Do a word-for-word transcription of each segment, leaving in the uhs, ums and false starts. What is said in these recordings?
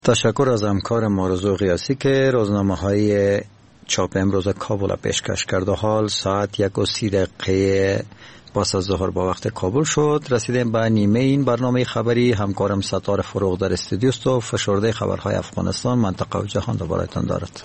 تشکر از همکار مارزو قیاسی که روزنامه های چاپ امروز کابل پیشکش کرد. و حال ساعت یک و سی دقیقه پس از ظهر با وقت کابل شد. رسیدیم به نیمه این برنامه خبری. همکارم ستاره فروغ در استودیو است و فشرده خبرهای افغانستان، منطقه و جهان را برایتان دارد.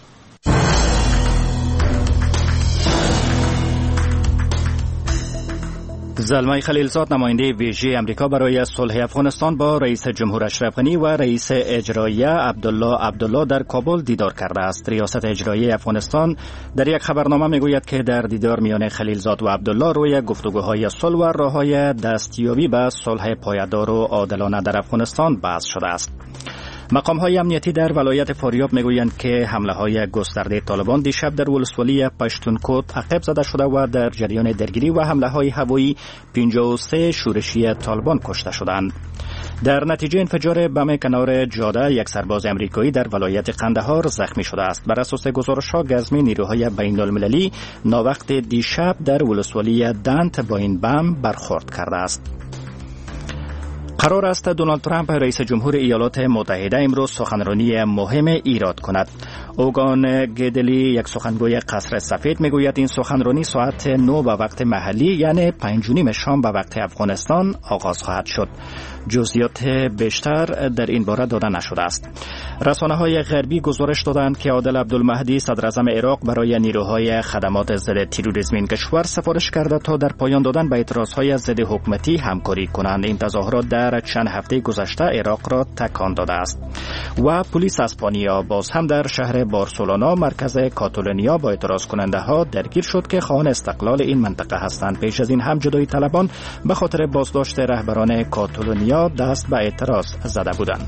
زلمه خلیلزاد نماینده ویژه امریکا برای صلح افغانستان با رئیس جمهور اشرف غنی و رئیس اجرایی عبدالله عبدالله در کابل دیدار کرده است. ریاست اجرایی افغانستان در یک خبرنامه میگوید که در دیدار میان خلیلزاد و عبدالله روی گفتگوهای صلح و راههای دستیابی به صلح پایدار و عادلانه در افغانستان بحث شده است. مقام‌های امنیتی در ولایت فاریاب میگویند که حمله‌های گسترده طالبان دیشب در ولسوالی پشتونکوت عقب زده شده و در جریان درگیری و حمله‌های هوایی پنجاه و سه شورشی طالبان کشته شدند. در نتیجه انفجار بم کنار جاده یک سرباز امریکایی در ولایت قندهار زخمی شده است. بر اساس گزارش‌ها گزمی نیروهای بین‌المللی ناوقت دیشب در ولسوالی دنت با این بم برخورد کرده است. قرار است دونالد ترامپ رئیس جمهور ایالات متحده امروز سخنرانی مهم ایراد کند. اوگان گدلی یک سخنگوی قصر سفید میگوید این سخنرانی ساعت نه به وقت محلی یعنی پنج و نیم شام به وقت افغانستان آغاز خواهد شد. جزئیات بیشتر در این باره داده نشده است. رسانه‌های غربی گزارش دادند که عادل عبدالمهدی صدر اعظم عراق برای نیروهای خدمات ضد تروریسم این کشور سفارش کرده تا در پایان دادن به اعتراضهای ضد حکومتی همکاری کنند. این تظاهرات در چند هفته گذشته عراق را تکان داده است. و پلیس اسپانیا باز هم در شهر بارسلونا مرکز کاتالونیا با اعتراض کننده ها درگیر شد که خواهان استقلال این منطقه هستند. پیش از این هم جدای طلبان به خاطر بازداشت رهبران کاتالونیا دست به اعتراض زده بودند.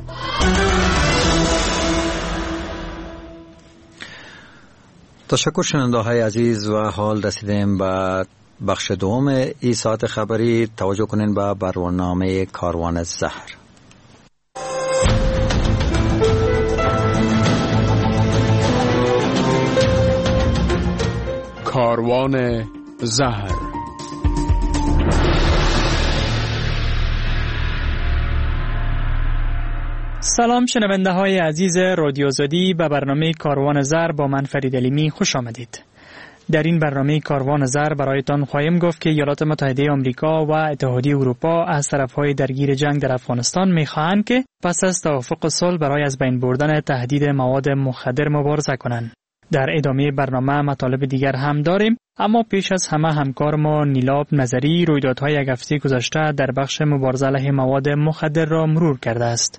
تشکر شنونده های عزیز. و حال رسیدیم به بخش دوم این ساعت خبری. توجه کنین به برنامه کاروان زهر. کاروان زهر. سلام شنونده های عزیز رادیو آزادی، به برنامه کاروان زهر با من فرید علیمی خوش آمدید. در این برنامه کاروان زهر برایتان خواهیم گفت که ایالات متحده آمریکا و اتحادیه اروپا از طرفهای درگیر جنگ در افغانستان می‌خواهند که پس از توافق صلح برای از بین بردن تهدید مواد مخدر مبارزه کنند. در ادامه برنامه مطالب دیگر هم داریم، اما پیش از همه همکار ما نیلاب نظری رویدادهای یک هفته گذشته در بخش مبارزه علیه مواد مخدر را مرور کرده است.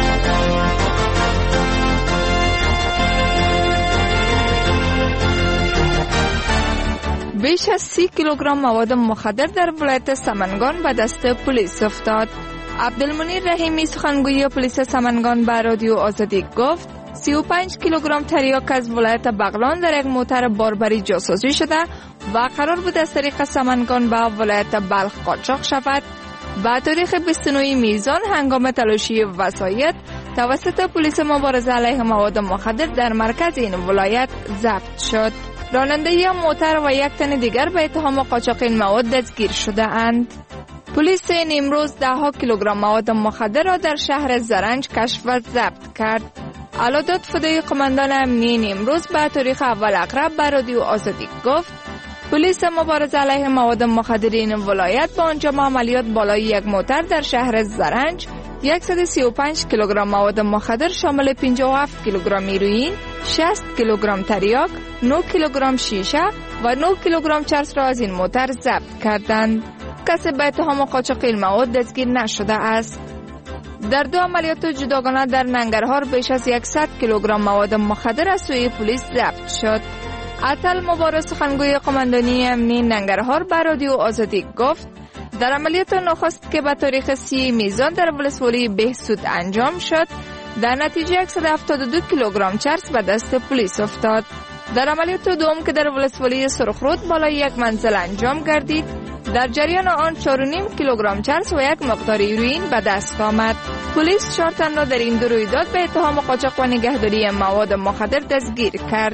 بیش از سی کیلوگرم مواد مخدر در ولایت سمنگان به دست پلیس افتاد. عبدالمنیر رحیمی سخنگوی پلیس سمنگان به رادیو آزادی گفت سی و پنج کیلوگرم تریاک از ولایت بغلان در یک موتر باربری جاسازی شده و قرار بود از طریق سمنگان به ولایت بلخ قاچاق شود. با تاریخ بیست و نه میزان هنگام تلاشی وسایط توسط پلیس مبارزه علیه مواد مخدر در مرکز این ولایت ضبط شد. راننده یا موتر و یک تن دیگر به اتهام قاچاق این مواد دستگیر شده اند. پلیس این امروز ده ها کیلوگرم مواد مخدر را در شهر زرنج کشف و ضبط کرد. علادات فدای قماندان امنیه امروز به تاریخ اول اقرب به رادیو آزادی گفت پلیس مبارزه علیه مواد مخدر این ولایت با انجام عملیات بالای یک موتر در شهر زرنج صد و سی و پنج کیلوگرم مواد مخدر شامل پنجاه و هفت کیلوگرم هیروئین، شصت کیلوگرم تریاک، نه کیلوگرم شیشه و نه کیلوگرم چرس را از این موتر ضبط کردند. کسی به اتهام قاچاق این مواد دستگیر نشده است. در دو عملیات جداگانه در ننگرهار بیش از صد کیلوگرم مواد مخدر از سوی پلیس ضبط شد. عطل مبارز سخنگوی قماندانی امنی ننگرهار به رادیو آزادی گفت در عملیات نخست که به تاریخ سی میزان در ولسوالی بهسود انجام شد، در نتیجه صد و هفتاد و دو کیلوگرم چرس به دست پلیس افتاد. در عملیات دوم که در ولسوالی سرخرود بالای یک منزل انجام گردید، در جریان آن چهار و نیم کیلوگرم چرس و یک مقدار هیروئین به دست آمد. پلیس چهار تن را در این دو رویداد به اتهام قاچاق و نگهداری مواد مخدر دستگیر کرد.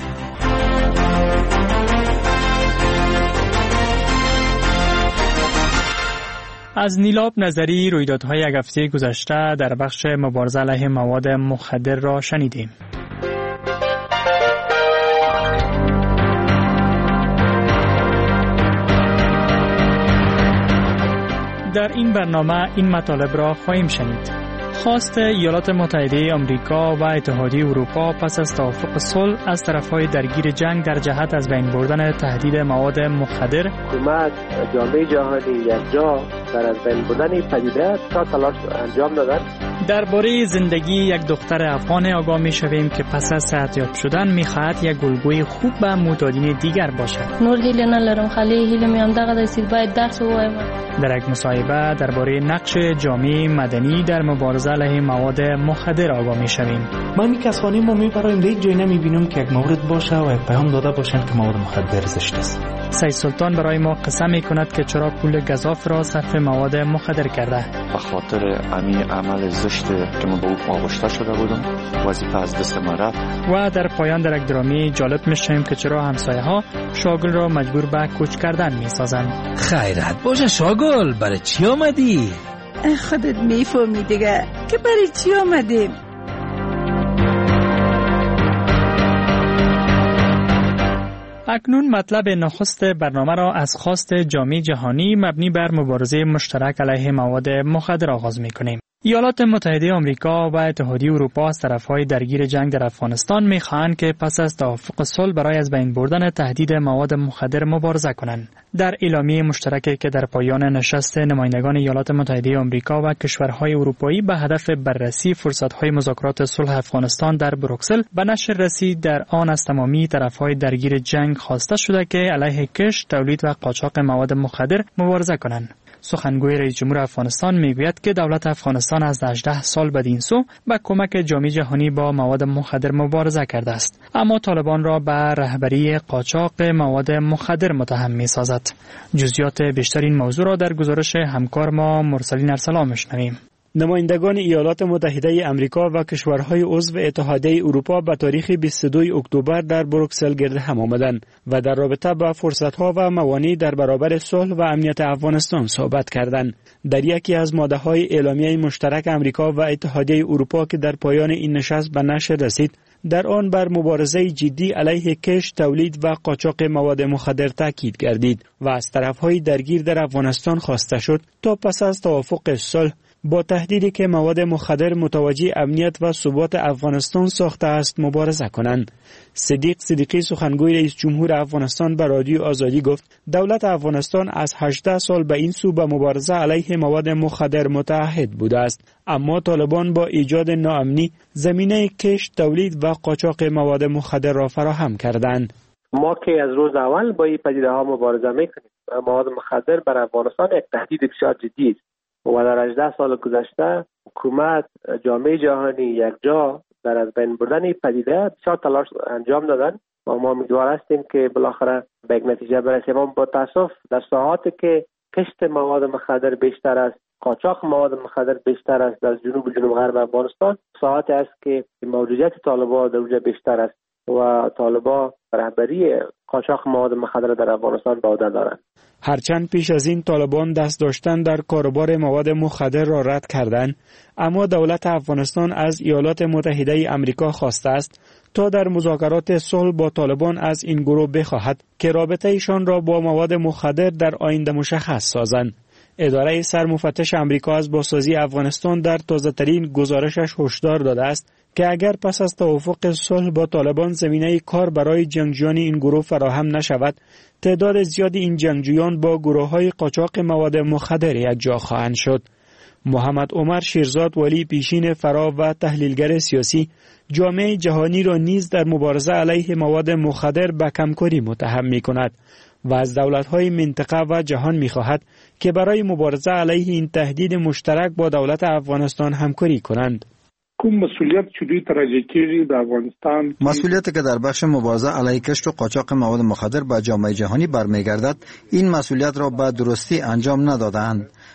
از نیلاب نظری رویدادهای یک هفته گذشته در بخش مبارزه علیه مواد مخدر را شنیدیم. در این برنامه این مطالب را خواهیم شنید. خواست ایالات متحده آمریکا و اتحادیه اروپا پس از توافق صلح از طرف‌های درگیر جنگ در جهت از بین بردن تهدید مواد مخدر، حکومت جامعه جهانی یکجا در از بین بردن پدیده تا تلاش انجام دادند. درباره زندگی یک دختر افغان آگاه می‌شویم که پس از صحتیاب شدن می‌خواهد یک گلگوی خوب به معتادین دیگر باشد. نور هیله ندارم، خالی هیله میام دغه دسید باید درس بوایم. در یک مصاحبه درباره نقش جامعه مدنی در مبارزه علیه مواد مخدر آگاه می‌شویم. من می کسانی ما میبرایم در یک جای نمی‌بینیم که یک مورد باشه و یک پیام داده باشند که مواد مخدر زشت است. سید سلطان برای ما قسم می‌کند که چرا پول گزاف را صرف مواد مخدر کرده. به خاطر امی عمل زشت که من به او آغشته شده بودم، وظیفه از دست من رفت. و در پایان در یک درامی جالب می‌شویم که چرا همسایه‌ها شاگل را مجبور به کوچ کردن می‌سازند. خیرت باشه شاگل، برای چی آمدی؟ خودت میفهمی دیگه که برای چی آمدیم. اکنون مطلب نخست برنامه را از خواست جامعه جهانی مبنی بر مبارزه مشترک علیه مواد مخدر آغاز می‌کنیم. ایالات متحده آمریکا و اتحادیه اروپا از طرف‌های درگیر جنگ در افغانستان می‌خواهند که پس از توافق صلح برای از بین بردن تهدید مواد مخدر مبارزه کنند. در اعلامیه مشترکی که در پایان نشست نمایندگان ایالات متحده آمریکا و کشورهای اروپایی به هدف بررسی فرصت‌های مذاکرات صلح افغانستان در بروکسل به نشر رسید، در آن از تمامی طرف‌های درگیر جنگ خواسته شده که علیه کشت، تولید و قاچاق مواد مخدر مبارزه کنند. سخنگوی رئیس جمهور افغانستان میگوید که دولت افغانستان از هجده سال بدین سو با کمک جامعه جهانی با مواد مخدر مبارزه کرده است، اما طالبان را به رهبری قاچاق مواد مخدر متهم می‌سازد. جزئیات بیشتر این موضوع را در گزارش همکار ما مرسلین ارسلان می‌شنویم. نمایندگان ایالات متحده آمریکا و کشورهای عضو اتحادیه اروپا به تاریخ بیست و دوم اکتبر در بروکسل گرد هم آمدند و در رابطه با فرصت‌ها و موانع در برابر صلح و امنیت افغانستان صحبت کردند. در یکی از ماده‌های اعلامیه مشترک آمریکا و اتحادیه اروپا که در پایان این نشست به نشر رسید، در آن بر مبارزه جدی علیه کشت، تولید و قاچاق مواد مخدر تاکید گردید و از طرف‌های درگیر در افغانستان خواسته شد تا پس از توافق صلح با تهدیدی که مواد مخدر متوجه امنیت و ثبات افغانستان ساخته است مبارزه کنند. صدیق صدیقی سخنگوی رئیس جمهور افغانستان به رادیو آزادی گفت دولت افغانستان از هجده سال به این سو به مبارزه علیه مواد مخدر متعهد بوده است، اما طالبان با ایجاد ناامنی زمینه کشت، تولید و قاچاق مواد مخدر را فراهم کردند. ما که از روز اول با این پدیده ها مبارزه میکنیم. مواد مخدر بر افغانستان یک تهدید بسیار جدی است و در هجده سال گذشته حکومت، جامعه جهانی یکجا در از بین بردن این پدیده بسیار تلاش انجام دادن و ما امیدوار هستیم که بالاخره به یک نتیجه برسیم. اما با تاسف در ساحاتی که کشت مواد مخدر بیشتر است، قاچاق مواد مخدر بیشتر است در جنوب و جنوب غرب افغانستان، ساحاتی است که موجودیت طالبان در اونجا بیشتر است و طالبان رهبری قاچاق مواد مخدر در افغانستان به عهده دارند. هرچند پیش از این طالبان دست داشتن در کاروبار مواد مخدر را رد کردند، اما دولت افغانستان از ایالات متحده آمریکا خواسته است تا در مذاکرات صلح با طالبان از این گروه بخواهد که رابطه ایشان را با مواد مخدر در آینده مشخص سازند. اداره سرمفتش آمریکا از بازسازی افغانستان در تازه‌ترین گزارشش هشدار داده است که اگر پس از توافق صلح با طالبان زمینه کار برای جنگجویان این گروه فراهم نشود، تعداد زیادی این جنگجویان با گروه‌های قاچاق مواد مخدر یکجا خواهند شد. محمد عمر شیرزاد ولی پیشین فرا و تحلیلگر سیاسی جامعه جهانی را نیز در مبارزه علیه مواد مخدر به کمکاری متهم می‌کند و از دولت‌های منطقه و جهان می‌خواهد که برای مبارزه علیه این تهدید مشترک با دولت افغانستان همکاری کنند. کوم مسئولیت چې دوی ترجیح کړي د افغانستان مسئولیتی که در بخش مبارزه علیه کشت و قاچاق مواد مخدر به جامعه جهانی برمیگردد، این مسئولیت را به درستی انجام ندادند.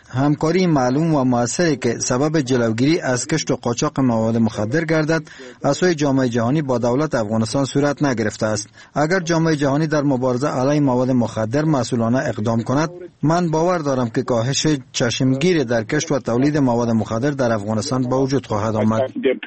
همکاری معلوم و موثری که سبب جلوگیری از کشت و قاچاق مواد مخدر گردد از سوی جامعه جهانی با دولت افغانستان صورت نگرفته است. اگر جامعه جهانی در مبارزه علیه مواد مخدر مسئولانه اقدام کند، من باور دارم که کاهش چشمگیر در کشت و تولید مواد مخدر در افغانستان به وجود خواهد آمد.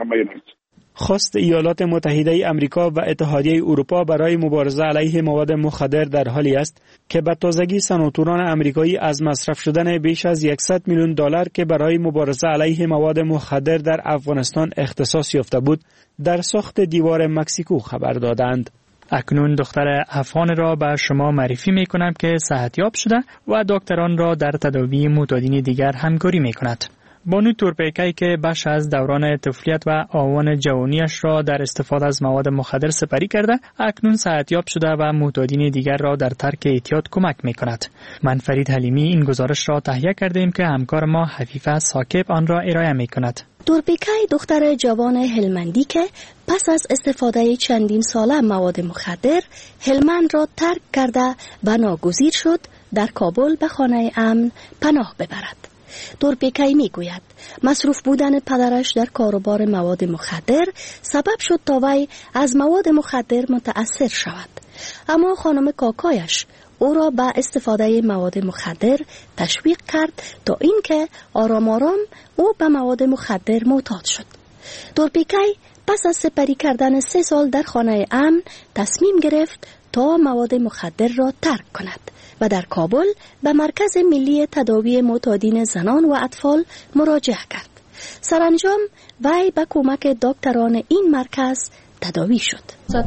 خواست ایالات متحده آمریکا و اتحادیه اروپا برای مبارزه علیه مواد مخدر در حالی است که به تازگی سناتوران آمریکایی از مصرف شدن بیش از صد میلیون دلار که برای مبارزه علیه مواد مخدر در افغانستان اختصاص یافته بود در ساخت دیوار مکزیکو خبر دادند. اکنون دختر افغان را به شما معرفی می کنم که صحتیاب شده و دکتران را در تداوی معتادین دیگر همکاری می کند. بانو تورپیکی که بخش از دوران طفولیت و آوان جوانیش را در استفاده از مواد مخدر سپری کرده، اکنون صحتیاب شده و معتادین دیگر را در ترک اعتیاد کمک می کند. من فرید حلیمی این گزارش را تهیه کردیم که همکار ما حفیفه ساکب آن را ارائه می کند. تورپیکی دختر جوان هلمندی که پس از استفاده چندین ساله مواد مخدر هلمند را ترک کرده و ناگزیر شد در کابل به خانه امن پناه ببرد. تورپیکی می گوید مصروف بودن پدرش در کاروبار مواد مخدر سبب شد تا وی از مواد مخدر متأثر شود، اما خانم کاکایش او را به استفاده مواد مخدر تشویق کرد تا اینکه آرام آرام او به مواد مخدر معتاد شد. تورپیکی پس از سپری کردن سه سال در خانه امن تصمیم گرفت تا مواد مخدر را ترک کند و در کابل به مرکز ملی تداوی معتادین زنان و اطفال مراجعه کرد. سرانجام وی به کمک دکتران این مرکز تداوی شد.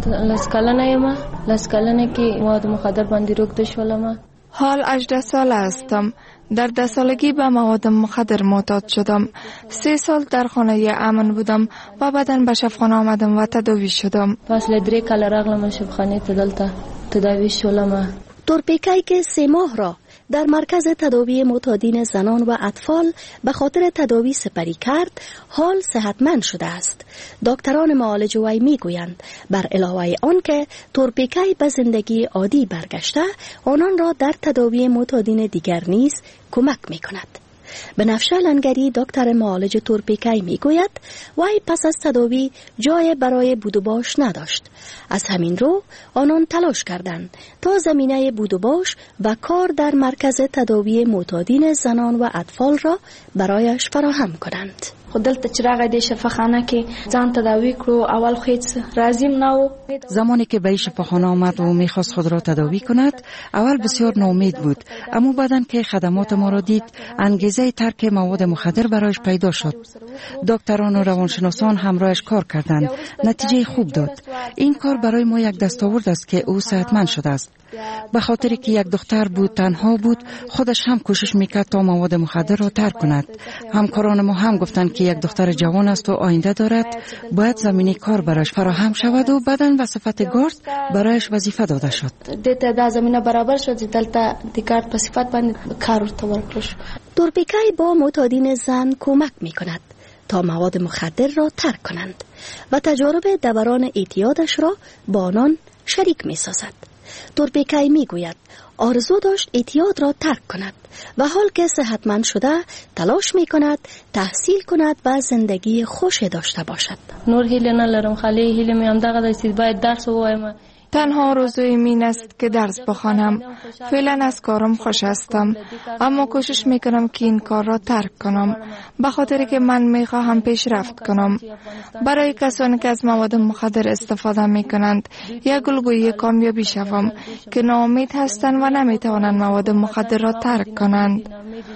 لسکالنه لسکالنه که مواد مخدر باندې روک شولم. حال هجده ساله هستم. در ده سالگی به مواد مخدر معتاد شدم. سه سال در خانه امن بودم و بعداً به شفاخانه آمدم و تداوی شدم. پس لدری کال راغلم شفاخانه تدلتا تداوی شولم. تورپیکی که سه ماه را در مرکز تداوی معتادین زنان و اطفال به خاطر تداوی سپری کرد، حال صحتمند شده است. دکتران معالج وی میگویند بر علاوه آن که تورپیکی به زندگی عادی برگشته، آنان را در تداوی معتادین دیگر نیز کمک میکند. بنفشه لنگری دکتر معالج تورپیکی میگوید وی پس از تداوی جای برای بود و باش نداشت. از همین رو آنان تلاش کردند تا زمینه بود و باش و کار در مرکز تداوی معتادین زنان و اطفال را برایش فراهم کنند. خودلته چې راغی د شفاخانه کې ځان تداوی کړو، اول خو هیڅ راضیم نه و. زمانی که به شفاخانه آمد و میخواست خود را تداوی کند، اول بسیار ناامید بود، اما بعداً که خدمات ما را دید، انگیزه ترک مواد مخدر برایش پیدا شد. دکتران و روانشناسان همراهش کار کردند، نتیجه خوب داد. این کار برای ما یک دستاورد است که او صحتمند شده است. به خاطر که یک دختر بود، تنها بود، خودش هم کوشش میکرد تا مواد مخدر را ترک کند. همکاران ما هم گفتند که یک دختر جوان است و آینده دارد، باید زمینه کار برایش فراهم شود و بعداً به صفت گارد برایش وظیفه داده شد. دته دا زمینه برابر شد، دلته د گارد په صفت باندې کار ورته ورکړل شو. تورپیکی با معتادین زن کمک میکند تا مواد مخدر را ترک کنند و تجارب دوران اعتیادش را با آنان شریک میسازد. تورپیکی میگوید آرزو داشت اعتیاد را ترک کند و حال که صحتمند شده تلاش میکند تحصیل کند و زندگی خوش داشته باشد. نور هیله ندارم، خالی هیله می هم دغه دستی باید درس بخونم. تنها آرزوی من است که درس بخوانم. فعلا از کارم خوش هستم، اما کوشش میکنم که این کار را ترک کنم، به خاطر که من میخواهم پیشرفت کنم. برای کسانی که از مواد مخدر استفاده میکنند یک الگوی کامیابی شوم که ناامید هستند و نمیتوانند مواد مخدر را ترک کنند.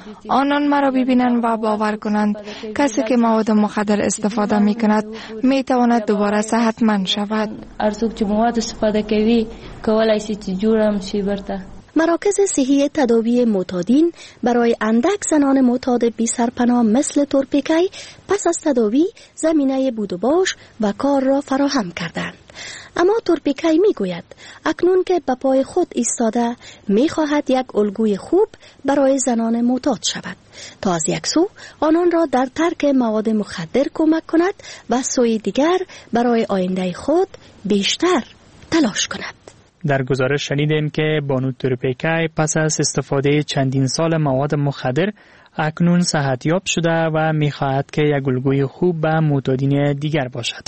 آنان مرا ببینند و باور کنند کسی که مواد مخدر استفاده میکند میتواند دوباره صحتمند شود. ارزوک چې مواد استفاده کوي کولای شي چې جوړم شي برته. مراکز صحی تداوی معتادین برای اندک زنان معتاد بی سرپناه مثل تورپیکی پس از تداوی زمینه بود و باش و کار را فراهم کردند. اما تورپیکی میگوید اکنون که به پای خود ایستاده میخواهد یک الگوی خوب برای زنان معتاد شود تا از یک سو آنان را در ترک مواد مخدر کمک کند و سوی دیگر برای آینده خود بیشتر تلاش کند. در گزارش شنیدیم که بانو تورپیکی پس از استفاده چندین سال مواد مخدر اکنون صحتیاب شده و می‌خواهد که یک الگوی خوب به معتادین دیگر باشد.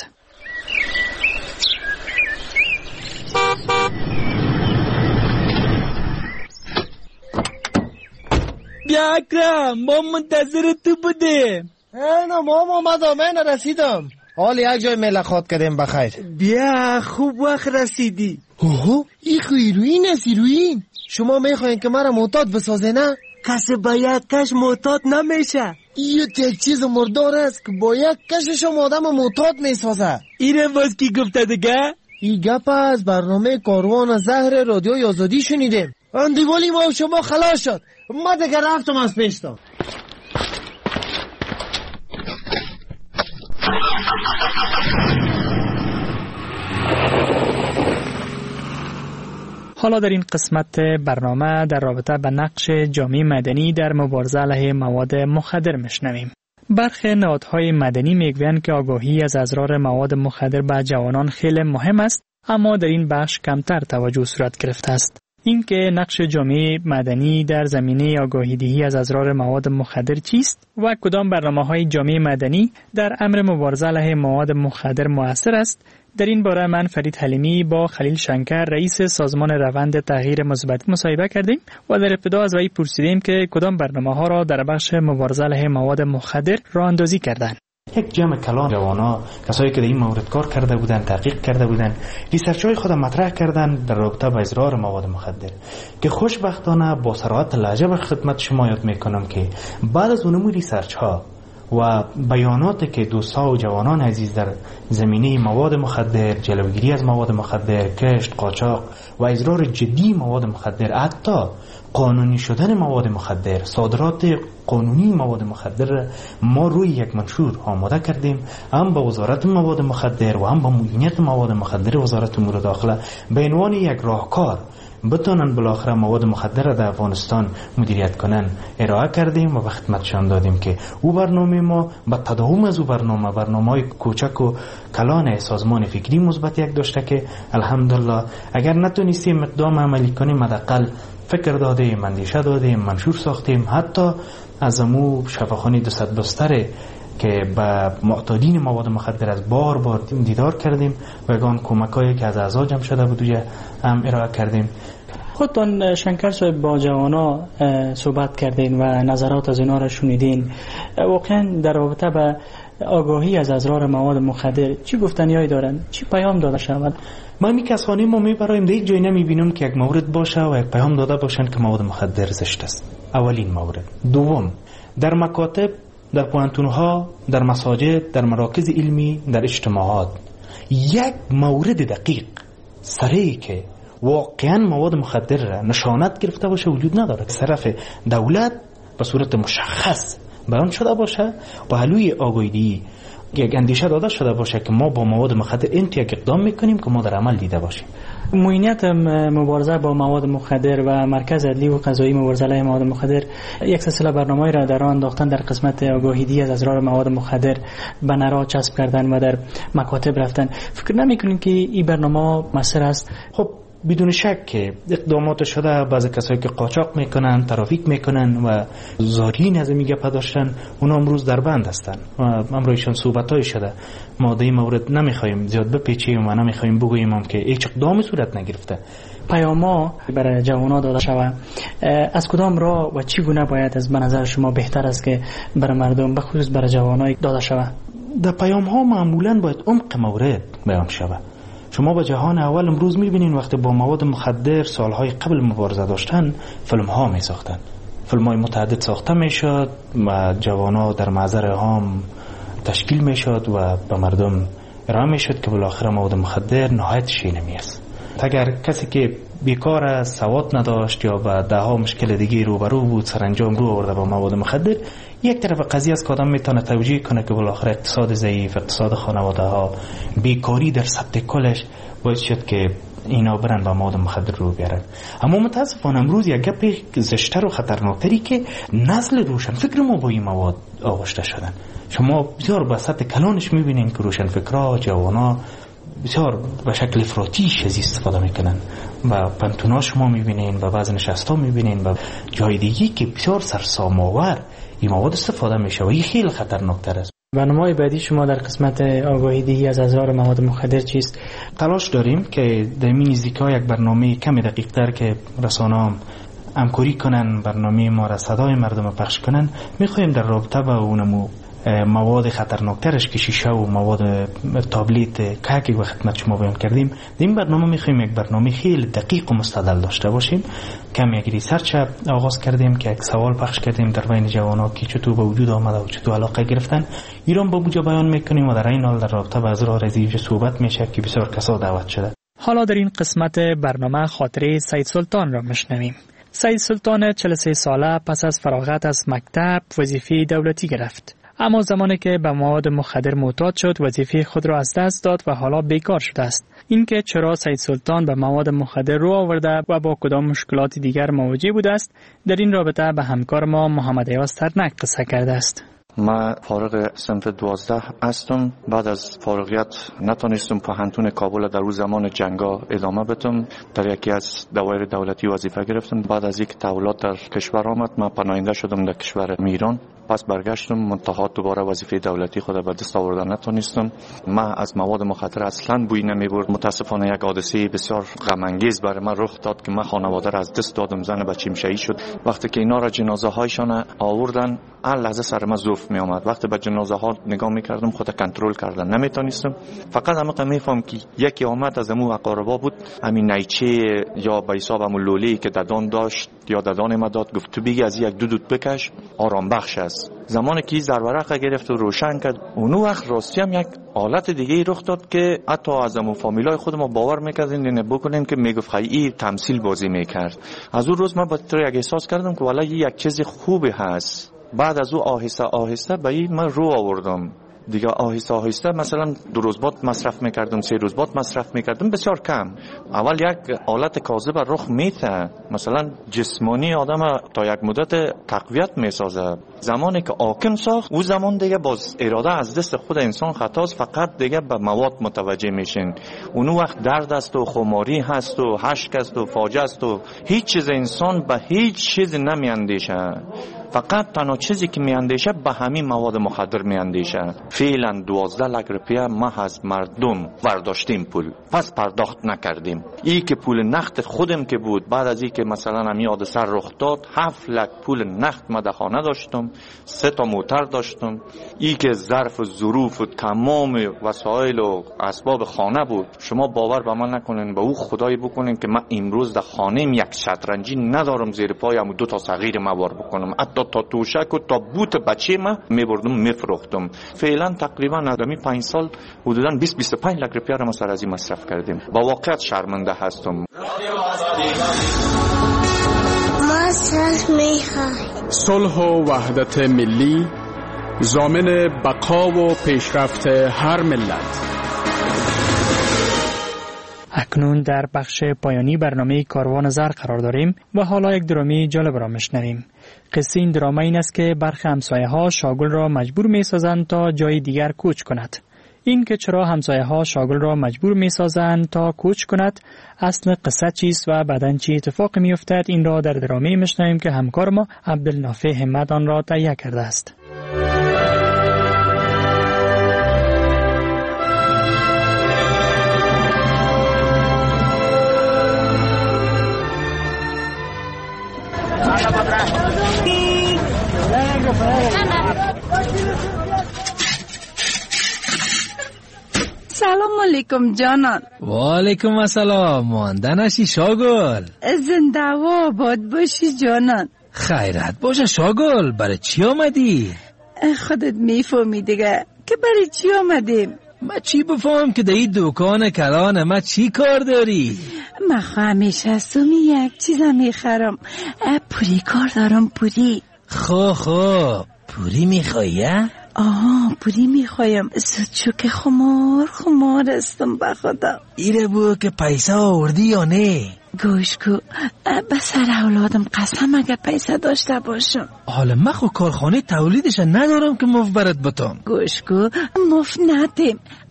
بیا اکرم، ما منتظر تو بودیم. اینا ما اومدم، من رسیدم. حال یک جای ملاقات کردیم بخیر. بیا خوب وقت رسیدی. اوه این خیروین است ایروین. شما میخواین که مرا معتاد بسازه نه؟ کسی با یک کش معتاد نمیشه. این یک چیز مردار است که با یک کشش هم آدم معتاد میسازه. اینه باز کی گفته دیگه؟ این گپ از برنامه کاروان زهر رادیو آزادی شنیدیم. اندیوالی ما شما خلاص شد. ما دیگه رفتم از پیشتم. حالا در این قسمت برنامه در رابطه به نقش جامعه مدنی در مبارزه علیه مواد مخدر میشنویم. برخی نهادهای مدنی میگویند که آگاهی از اضرار مواد مخدر به جوانان خیلی مهم است، اما در این بخش کمتر توجه صورت گرفته است. اینکه نقش جامعه مدنی در زمینه آگاهی دهی از اضرار مواد مخدر چیست و کدام برنامه‌های جامعه مدنی در امر مبارزه علیه مواد مخدر مؤثر است، در این باره من فرید حلیمی با خلیل شنکر رئیس سازمان روند تغییر مثبت مصاحبه کردیم و در ابتدا از وی پرسیدیم که کدام برنامه‌ها را در بخش مبارزه علیه مواد مخدر راه اندازی کردند. یک جمع کلان جوانا، کسایی که در این مورد کار کرده بودند، تحقیق کرده بودند، ریسرچ‌های خود مطرح کردند در رابطه با اضرار مواد مخدر که خوشبختانه با سرعت لحظه به خدمت شما یاد میکنم که بعد از اونم ریسرچ‌ها و بیاناتی که دوستا و جوانان عزیز در زمینه مواد مخدر، جلوگیری از مواد مخدر، کشت، قاچاق و اضرار جدی مواد مخدر، حتی قانونی شدن مواد مخدر، صادرات قانونی مواد مخدر، ما روی یک منشور آماده کردیم، هم با وزارت مواد مخدر و هم با معینیت مواد مخدر وزارت امور داخله به عنوان یک راهکار بتونن بالاخره مواد مخدر در افغانستان مدیریت کنن ارائه کردیم و به خدمتشان دادیم که او برنامه ما با تداوم از او برنامه برنامه‌های کوچک و کلان سازمان فکری مثبت یک داشته که الحمدلله اگر نتونستیم اقدام عملی کنیم حداقل فکر دادیم، اندیشه دادیم، منشور ساختیم، حتی از امو شفاخانه دوصد بستره که به معتادین مواد مخدر از بار بار دیدار کردیم و یگان کمکایی که از اعضا جمع شده بود هم ارائه کردیم. خودتان شنکر صاحب با جوانا صحبت کردین و نظرات از اینا را شنیدین، واقعا در رابطه به آگاهی از اضرار مواد مخدر چی گفتنیایی دارن؟ چی پیام داده شود؟ ما می کسانی ما می برایم دیگه جای نمیبینم که یک مورد باشه و یک پیام داده باشن که مواد مخدر زشت است. اولین مورد. دوم، در مکاتب، در پوانتونها، در مساجد، در مراکز علمی، در اجتماعات یک مورد دقیق سریع که واقعا مواد مخدر را نشانت گرفته باشه وجود نداره. طرف دولت به صورت مشخص بیان شده باشه و حلوی آگاهی یک اندیشه داده شده باشه که ما با مواد مخدر اینطور یک اقدام میکنیم که ما در عمل دیده باشیم. معینیت مبارزه با مواد مخدر و مرکز عدلی و قضایی مبارزه علیه مواد مخدر یک سلسله برنامه‌ای را در راه انداختن در قسمت آگاهی از اضرار مواد مخدر بنرها چسب کردن و در مکاتب رفتن. فکر نمی‌کنین که این برنامه مؤثر است؟ خب بدون شک که اقدامات شده، بعضی کسایی که قاچاق میکنن، ترافیک میکنن و زاری از این گپ داشتن، اونا امروز در بند هستن و امروزشان صحبتای شده. ما در این مورد نمیخوایم زیاد بپیچیم و نمیخوایم بگوییم که هیچ اقدامی صورت نگرفته. پیاما برای جوانان داده شود، از کدام راه و چی گونه باید از به نظر شما بهتر است که برای مردم به خصوص برای جوانان داده شود؟ در پیام ها معمولا باید عمق مورد بیان شود. شما با جهان اول امروز میبینین وقتی با مواد مخدر سالهای قبل مبارزه داشتن فیلم ها می ساختن، فیلم های متعدد ساخته میشد و جوانا در معذر عام تشکیل میشد و به مردم ارائه میشد که بالاخره مواد مخدر نهایت شیرینی است. اگر کسی که بیکار است، سواد نداشت یا با ده ها مشکل دیگه روبرو بود، سرانجام رو آورده با مواد مخدر، یک طرف قضیه است که آدم میتونه توجیه کنه که بالاخره اقتصاد ضعیف، اقتصاد خانواده ها، بیکاری در سطح کلش باعث شد که اینا برن با مواد مخدر رو بیارن. اما متاسفانه امروز یک گپ زشتر و خطرناکتری که نسل روشن فکر ما با این مواد آغشته شدن. شما بسیار با سطح کلانش میبینین که روشن فکرها، جوانا بسیار به شکل افراطی از استفاده میکنن و پنتونا شما میبینین و بعض نشستا میبینین و جای دیگی که بسیار سرسام‌آور این مواد استفاده میشه و این خیلی خطرناکتر است. برنامه بعدی شما در قسمت آگاهی دهی از اضرار مواد مخدر چیست؟ تلاش داریم که در این نزدیکا یک برنامه کمی دقیق تر که رسانه‌ها همکاری کنن، برنامه ما را صدای مردم پخش کنن. میخوایم در رابطه با اونمو مواد خطرناکترش که شیشه و مواد تابلت که و خدمت شما بیان کردیم، در این برنامه میخوایم یک برنامه خیلی دقیق و مستدل داشته باشیم. کم یک ریسرچ آغاز کردیم که یک سوال پخش کردیم در بین جوان‌ها که چطور به وجود آمده و چطور علاقه گرفتن، ایران با بوجا بیان میکنیم و در این حال در رابطه با اضرار ریزی صحبت میشه که بسیار کسا دعوت شده. حالا در این قسمت برنامه خاطره سید سلطان را میشنویم. سید سلطان چهل و سه ساله پس از فراغت از مکتب وظیفه دولتی گرفت. اما زمانی که به مواد مخدر معتاد شد وظیفه خود را از دست داد و حالا بیکار شده است. اینکه چرا سید سلطان به مواد مخدر رو آورده و با کدام مشکلات دیگر مواجه بوده است، در این رابطه به همکار ما محمد ایاز ترنک قصه کرده است. ما فارغ صنف دوازده هستم. بعد از فارغیت نتونستم پوهنتون کابل در اون زمان جنگا ادامه بدم. در یکی از دوایر دولتی وظیفه گرفتم. بعد از یک تحولات در کشور آمد ما پناهنده شدم در کشور ایران. پس برگشتم، منتها دوباره وظیفه دولتی خود به دست آوردن نتونستم. ما از مواد مخدر اصلا بوی نمیبرد. متاسفانه یک حادثه بسیار غم انگیز برای من رخ داد که من خانواده را از دست دادم. زن بچیم شهید شد. وقتی که اینا را جنازه هایشان آوردن، هر لحظه سر من زوف می آمد. وقتی به جنازه ها نگاه می کردم خود کنترل کردن نمیتونستم. فقط همه میفهم که یکی آمد از امو اقاربا بود، همین نیچه یا به حساب امو لولی که ددان داشت یا ددان ما داد، گفت تو بگی از یک دو دود بکش، آرام بخش است. زمانی که زرورق گرفت و روشن کرد، اون وقت راستی هم یک حالت دیگه رخ داد که حتی از امو فامیلای خود ما باور میکردیم نه بکنیم که میگفت خیلی تمثیل بازی میکرد. از اون روز من با تو یک احساس کردم که والا یک چیز خوبی هست. بعد از او آهسته آهسته به این من رو آوردم دیگه. آهسته آهسته مثلا دو روز بعد مصرف میکردم، سه روز بعد مصرف میکردم، بسیار کم. اول یک حالت کاذب رخ میته، مثلا جسمانی آدم تا یک مدت تقویت میسازه. زمانی که آکم ساخت او زمان دیگه باز اراده از دست خود انسان خطاست، فقط دیگه به مواد متوجه میشین. اون وقت درد است و خماری هست و حشک است و فاجعه است و هیچ چیز انسان به هیچ چیز نمیاندیشه. فقط تنها چیزی که میاندیشه به همین مواد مخدر میاندیشه. فعلا دوازده لک روپیه ما از مردم برداشتیم پول، پس پرداخت نکردیم. ای که پول نقد خودم که بود، بعد از ای که مثلا همین حادثه رخ داد، هفت لک پول نقد ما در خانه داشتم، سه تا موتر داشتم. ای که ظرف و ظروف و تمام وسایل و اسباب خانه بود. شما باور به من نکنین، به او خدای بکنین که من امروز در خانه‌ام یک شطرنجی ندارم زیر پایم و دو تا صغیر موار بکنم. حتی تا توشک و تا بوت بچه ما میبردم میفروختم. فعلا تقریبا آدمی پنج سال حدودا بیست بیست و پنج لک روپیه را ما سر از این مصرف کردیم. با واقعیت شرمنده هستم. ما صلح میخواهیم. صلح و وحدت ملی ضامن بقا و پیشرفت هر ملت. اکنون در بخش پایانی برنامه کاروان زر قرار داریم و حالا یک درامی جالب را میشنویم. قصه این دراما این است که برخی همسایه ها شاگل را مجبور می سازند تا جای دیگر کوچ کند. این که چرا همسایه ها شاگل را مجبور می سازند تا کوچ کند، اصل قصه چیست و بعداً چی اتفاقی می افتد، این را در درامی میشنویم که همکار ما عبدالنافع همت آن را تهیه کرده است. سلام علیکم جانان. و علیکم السلام. مانده نشی شاگل. زنده و آباد باشی جانان. خیرت باشه شاگل. برای چی آمدی؟ خودت میفهمی دیگه که برای چی آمدیم. ما چی بفهم که در این دکان کلانه ما چی کار داری؟ ما همیشه سومی یک چیز میخرم. پوری کار دارم. پوری. خو خو پوری میخوایی؟ آها پوری میخوایم. زود شو که خمار خمار استم به خدا. ایره بو که پیسه آوردی یا نه؟ گوش کو به سر اولادم قسم اگر پیسه داشته باشم. حالا من خو کارخانه تولیدش ندارم که مفت برات بتم. گوش کو مفت ندیم.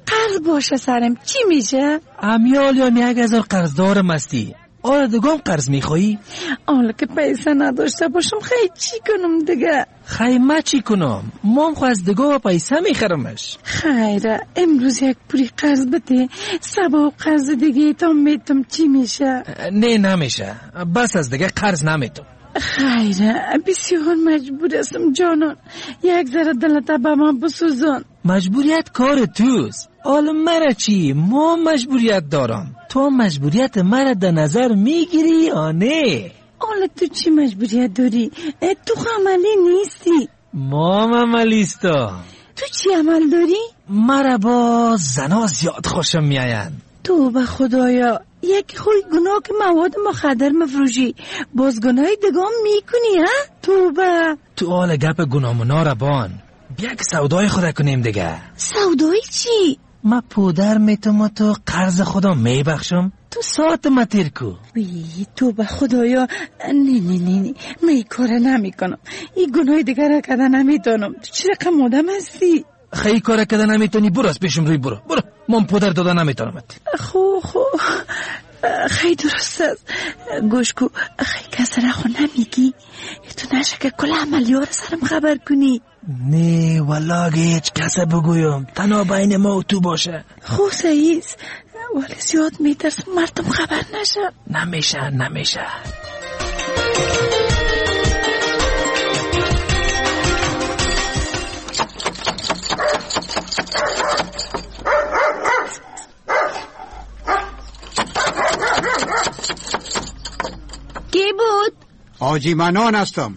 قرض باشه سرم چی میشه؟ امیال یا یک هزار قرض دارم استی. آره دگام قرض میخوایی؟ حالا که پیسه نداشته باشم خیلی چی کنم دیگه؟ خیلی ما چی کنم؟ مام خو از دگاه و پیسه میخرمش. خیره امروز یک پوری قرض بده، سبا قرض دیگه تا میتم چی میشه؟ نه نمیشه، بس از دیگه قرض نمیتم. خیره بسیار مجبور هستم جانان، یک ذره دلتا به من بسوزان. مجبوریت کار توست. حالا مرا چی؟ ما مجبوریت دارم. تو مجبوریت مرا در نظر میگیری یا نه؟ حالا تو چی مجبوریت داری؟ تو عملی نیستی. ما عملیستم. تو چی عمل داری؟ مرا با زنا زیاد خوشم میاین. تو به خدایا یک خوی گناه که مواد مخدر مفروشی باز گناه دگام میکنی ها؟ تو به تو حال گپ گناه منا را بان. بیا که سودای خود کنیم دیگه. سودای چی؟ ما پودر میتم و تو قرض خدا میبخشم. تو ساعت ما تیر کو. وی تو به خدایا نه نه نه نه من این کار نمی کنم. این گناه دیگر را کده نمیتونم. تو چی رقم آدم هستی؟ خیلی کار کده نمیتونی برو از پیشم روی برو برو. من پودر داده نمیتونم. خو خو خیلی درست است. گوش کو خیلی کسی را خو نمیگی؟ تو نشه که کل عملیار سرم خبر کنی. نه والا هیچ کسی بگویم تنها بین ما و تو باشه. خو سعیز ولی زیاد میترسم مردم خبر نشه. نمیشه نمیشه. کی بود؟ آجی منان هستم.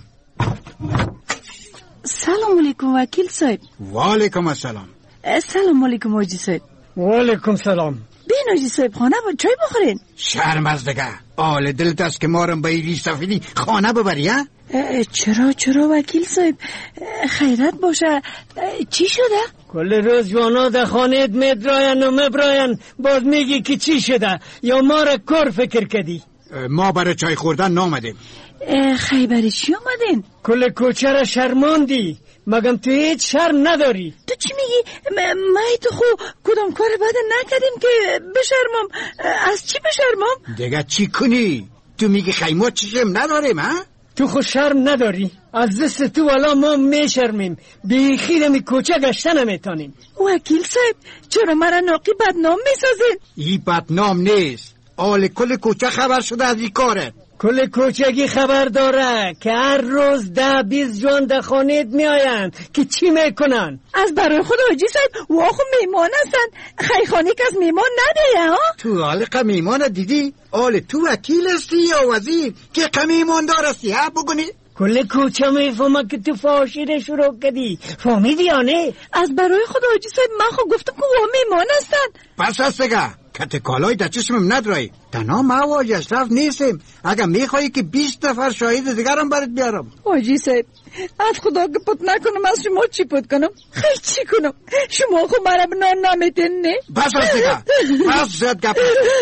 سلام علیکم وکیل صاحب. و علیکم السلام. سلام علیکم آجی صاحب. و علیکم سلام. بین آجی صاحب خانه با چای بخورین. شرم از دیگه آل دلت است که مارم به ایری سفیدی خانه ببری ها؟ چرا چرا وکیل صاحب خیرت باشه. چی شده؟ کل روز جوانا در خانه میدراین و مبراین باز میگی که چی شده یا ما را کار فکر کردی؟ ما برای چای خوردن نامدیم. خیلی برای چی آمدین؟ کل کوچه را شرماندی مگم تو هیچ شرم نداری؟ تو چی میگی؟ ما تو خو کدام کار بد نکردیم که بشرمم؟ از چی بشرمم؟ دیگه چی کنی؟ تو میگی خیمه چی شرم نداریم ها؟ تو خو شرم نداری؟ از دست تو والا ما میشرمیم بیخی دمی کوچه گشته نمیتانیم. وکیل صاحب چرا مرا ناقی بدنام میسازین؟ ای بدنام نیست، آل کل کوچه خبر شده از این کاره. کل کوچگی خبر داره که هر روز ده بیست جوان در خانه می آین که چی میکنن؟ از برای خود حاجی صاحب واخو میمان هستن خیلی خانه که از میمان نده ها؟ تو حالقه میمان دیدی؟ آل تو وکیل هستی یا وزیر که قمیمان دار هستی ها بگونی؟ کل کوچه میفهمه که تو فاشیره شروع کردی فهمیدی یا نه؟ از برای خود حاجی صاحب من خو گفتم که وا میمان هستن. پس هست دیگه کت کالای در چشمم ندرایی. تنها ما و حاجی اشرف نیستیم. اگه میخوایی که بیست نفر شاهد دیگرم برات بیارم. حاجی صاحب از خدا که پت نکنم از شما چی پت کنم؟ خیلی چی کنم؟ شما خو مرا بنان نمیتین نه؟ بس هست دیگه بس زد گپ.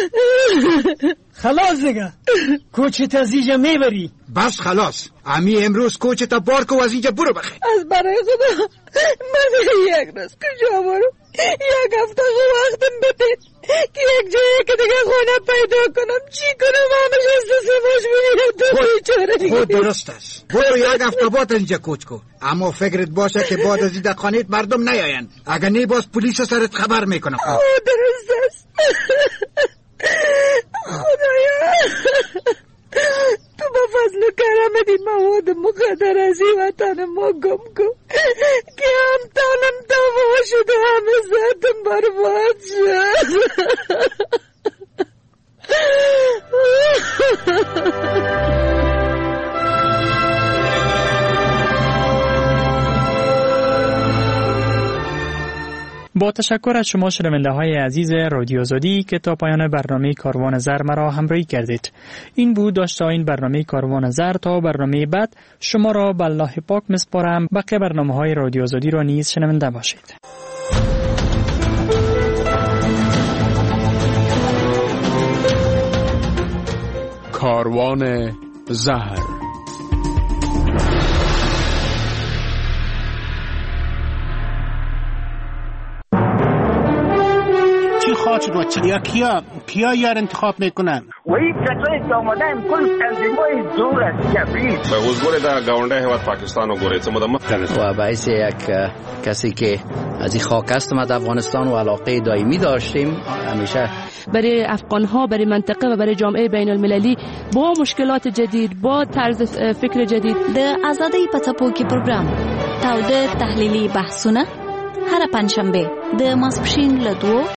خلاص دیگه کوچه تا از اینجا میبری. بس خلاص امی امروز کوچه تا بارکو از اینجا برو بخیر. از برای خدا من یک روز کجا برو یک هفته خو وقتم بپید که یک جایی که دیگه خونه پیدا کنم. چی کنم همش از سفاش بگیرم تو بیچاره. خود درست است برو یک هفته بعد اینجا کوچ کن، اما فکرت باشه که بعد از این خانه مردم نیاین. اگر نه باز پلیس سرت خبر میکنم. خود درست است. خدایا تو با فضل و کرمت این مواد مخدر از این وطن ما گم کن که هم تانم تمام شد و همه ذاتم برباد شد. با تشکر از شما شنونده های عزیز رادیو آزادی که تا پایان برنامه کاروان زر مرا همراهی کردید. این بود داشته این برنامه کاروان زر. تا برنامه بعد شما را به الله پاک میسپارم. بقیه برنامه های رادیو آزادی را نیز شنونده باشید. کاروان زهر. کی خواهد شد و چه یا کیا کیا یار انتخاب میکنن و این کسایی که آمدن کل تنظیمای دور است کبیر به حضور در گاونده هیواد پاکستان و گوریت مدام و باعث یک کسی که از این خاک است ما در افغانستان و علاقه دائمی داشتیم همیشه برای افغان ها برای منطقه و برای جامعه بین المللی با مشکلات جدید با طرز فکر جدید د آزادۍ په څپو کې پروګرام تاوده تحلیلي بحثونه هر پنځشنبه د ماسپښین له دوو